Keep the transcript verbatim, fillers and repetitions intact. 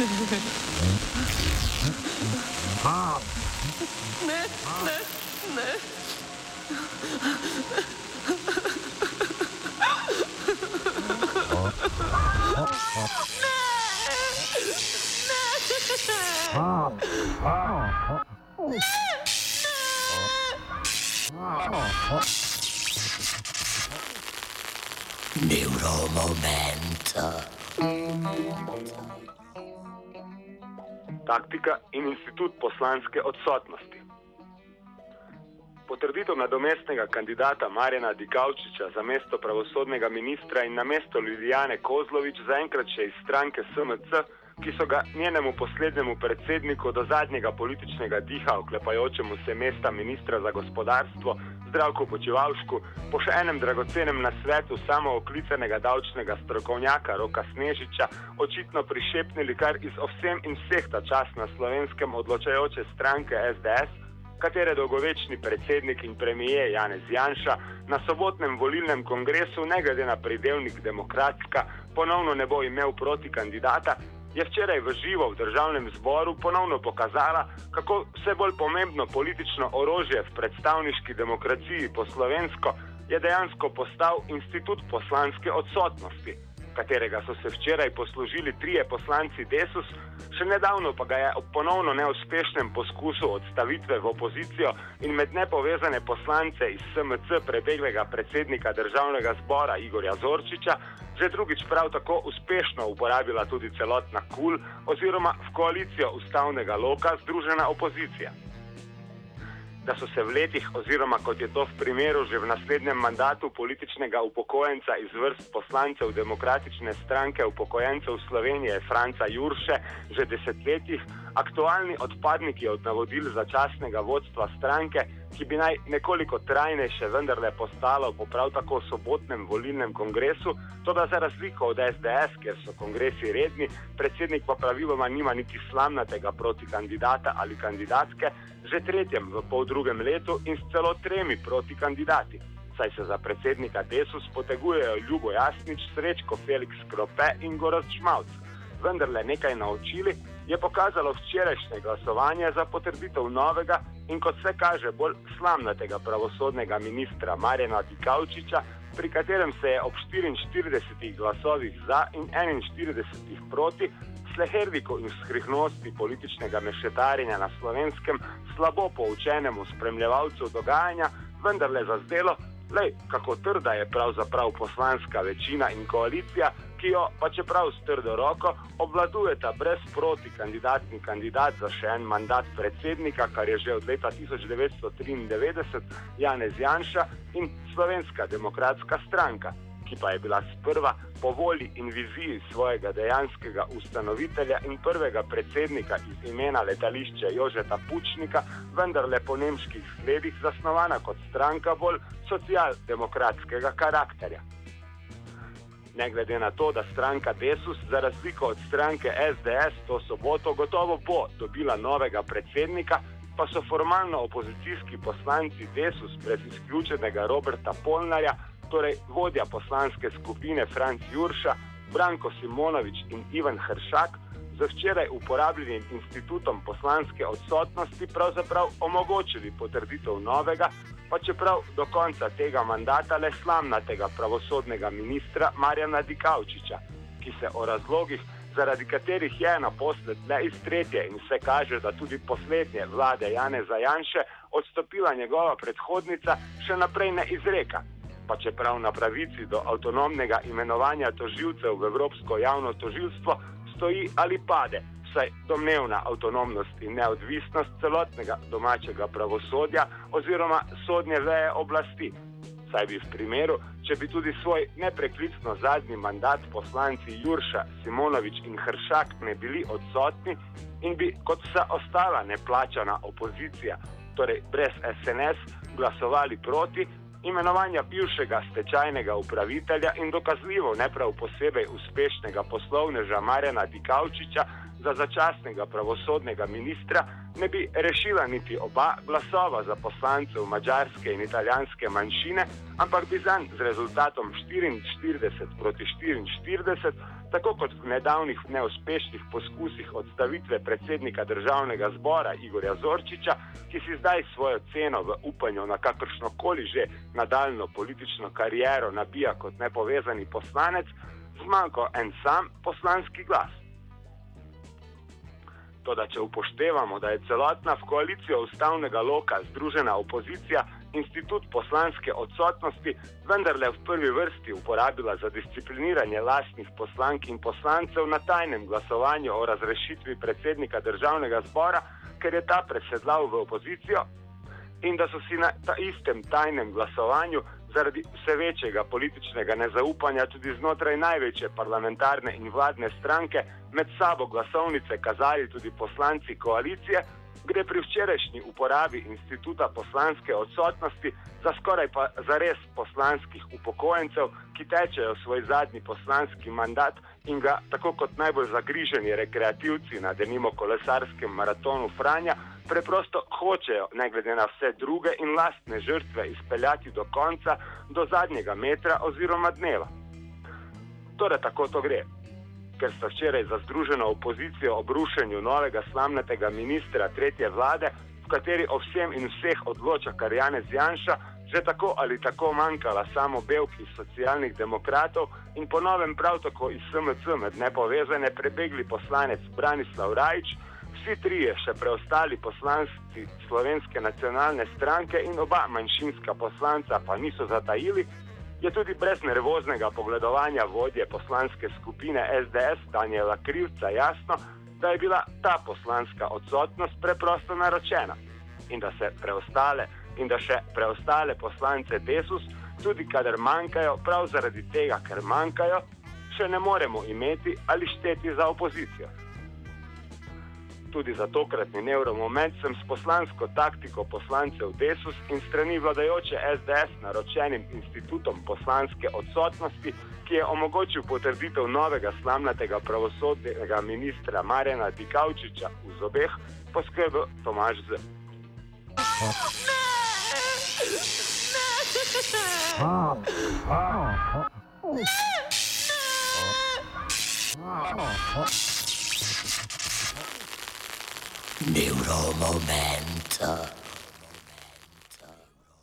Ne, ne, ne. Neuromomento. Taktika in institut poslanske odsotnosti. Potrditev nadomestnega kandidata Marjana Dikaučiča za mesto pravosodnega ministra in na mesto Lilijane Kozlovič zaenkrat še iz stranke S M C, ki so ga njenemu poslednjemu predsedniku do zadnjega političnega diha, oklepajočemu se mesta ministra za gospodarstvo, Zdravku Počivalšku, po še enem dragocenem nasvetu samooklicanega davčnega strokovnjaka Roka Snežiča, očitno prišepnili kar iz ovsem in vseh ta čas na slovenskem odločajoče stranke S D S, katere dolgovečni predsednik in premijer Janez Janša na sobotnem volilnem kongresu, ne glede na pridevnik demokratka, ponovno ne bo imel proti kandidata, je včeraj v živo v državnem zboru ponovno pokazala, kako vse bolj pomembno politično orožje v predstavniški demokraciji po slovensko je dejansko postal institut poslanske odsotnosti, katerega so se včeraj poslužili trije poslanci Desus, še nedavno pa ga je ob ponovno neuspešnem poskusu odstavitve v opozicijo in med nepovezane poslance iz S M C preteglega predsednika državnega zbora Igorja Zorčiča, že drugič prav tako uspešno uporabila tudi celotna KUL oziroma v koalicijo ustavnega loka združena opozicija. Da so se v letih oziroma kot je to v primeru že v naslednjem mandatu političnega upokojenca iz vrst poslancev Demokratične stranke upokojencev Slovenije Franca Jurše že desetletjih aktualni odpadniki od navodil začasnega vodstva stranke, ki bi naj nekoliko trajnejše vendarle postalo po prav tako sobotnem volilnem kongresu, toda za razliko od S D S, kjer so kongresi redni, predsednik pa praviloma nima niti slamnatega protikandidata ali kandidatke, že tretjem v poldrugem letu in s celo tremi protikandidati, saj se za predsednika Desus potegujejo Ljubo Jasnič, Srečko Felix Krope in Gorazd Šmavc. Vendarle nekaj naučili je pokazalo včerajšnje glasovanje za potrditev novega in kot se kaže bolj slamnatega pravosodnega ministra Marjana Dikaučiča, pri katerem se je ob štiriinštiridesetih glasovih za in enainštiridesetih proti sleherniku in skrihnosti političnega mešetarjenja na slovenskem slabo poučenemu spremljevalcu dogajanja vendarle zazdelo, lej, kako trda je pravzaprav poslanska večina in koalicija, ki jo, pa čeprav s trdo roko, obvladujeta brez proti kandidatni kandidat za še en mandat predsednika, kar je že od leta tisoč devetsto triindevetdeset Janez Janša in Slovenska demokratska stranka, ki pa je bila sprva po volji in viziji svojega dejanskega ustanovitelja in prvega predsednika iz imena letališča Jožeta Pučnika, vendarle po nemških sledih zasnovana kot stranka bolj socialdemokratskega karakterja. Ne glede na to, da stranka Desus za razliko od stranke S D S to soboto gotovo bo dobila novega predsednika, pa so formalno opozicijski poslanci Desus brez izključenega Roberta Polnarja, torej vodja poslanske skupine Franc Jurša, Branko Simonovič in Ivan Hršak, z včeraj uporabljenim institutom poslanske odsotnosti pravzaprav omogočili potrditev novega, pa čeprav do konca tega mandata le slamnatega pravosodnega ministra Marjana Dikaučiča, ki se o razlogih, zaradi katerih je naposled le iz tretje in vse kaže, da tudi poslednje vlade Janeza Janše odstopila njegova predhodnica, še naprej ne izreka. Pa čeprav na pravici do avtonomnega imenovanja tožilcev v Evropsko javno tožilstvo stoji ali pade, saj domnevna avtonomnost in neodvisnost celotnega domačega pravosodja oziroma sodne veje oblasti. Saj bi v primeru, če bi tudi svoj nepreklicno zadnji mandat poslanci Jurša, Simonovič in Hršak ne bili odsotni in bi kot vsa ostala neplačana opozicija, torej brez S N S, glasovali proti, imenovanja bivšega stečajnega upravitelja in dokazljivo ne prav posebej uspešnega poslovneža Marjana Dikaučiča za začasnega pravosodnega ministra ne bi rešila niti oba glasova za poslancev madžarske in italijanske manjšine, ampak bi zanj z rezultatom štiriinštirideset proti štiriinštirideset, tako kot v nedavnih neuspešnih poskusih odstavitve predsednika državnega zbora Igorja Zorčiča, ki si zdaj svojo ceno v upanju na kakršnokoli že nadaljno politično kariero nabija kot nepovezani poslanec, zmanjko en sam poslanski glas. Toda če upoštevamo, da je celotna v koalicijo ustavnega loka združena opozicija institut poslanske odsotnosti vendarle v prvi vrsti uporabila za discipliniranje lastnih poslank in poslancev na tajnem glasovanju o razrešitvi predsednika državnega zbora, ker je ta presedlal v opozicijo, in da so si na ta istem tajnem glasovanju zaradi vse večjega političnega nezaupanja tudi znotraj največje parlamentarne in vladne stranke med sabo glasovnice kazali tudi poslanci koalicije, gre pri včerajšnji uporabi instituta poslanske odsotnosti za skoraj pa zares poslanskih upokojencev, ki tečejo svoj zadnji poslanski mandat in ga tako kot najbolj zagriženi rekreativci na denimo kolesarskem maratonu Franja preprosto hočejo, ne glede na vse druge in lastne žrtve, izpeljati do konca, do zadnjega metra oziroma dneva. Torej tako to gre. Ker sta včeraj za združeno opozicijo ob rušenju novega slamnatega ministra tretje vlade, v kateri o vsem in vseh odloča kar Janez Janša, že tako ali tako manjkala samo Bevk iz Socialnih demokratov in po novem prav tako iz S M C med nepovezane prebegli poslanec Branislav Rajić, vsi trije še preostali poslanci Slovenske nacionalne stranke in oba manjšinska poslanca pa niso zatajili, je tudi brez nervoznega pogledovanja vodje poslanske skupine S D S Danijela Krivca jasno, da je bila ta poslanska odsotnost preprosto naročena in da se preostale in da še preostale poslance Desus, tudi kadar manjkajo, prav zaradi tega, ker manjkajo, še ne moremo imeti ali šteti za opozicijo. Tudi za tokratni nevromoment sem s poslansko taktiko poslancev Desus in strani vladajoče S D S naročenim institutom poslanske odsotnosti, ki je omogočil potrditev novega slamnatega pravosodnega ministra Marjana Dikaučiča v zobeh, poskrbel Tomaž Z. Neuromomento.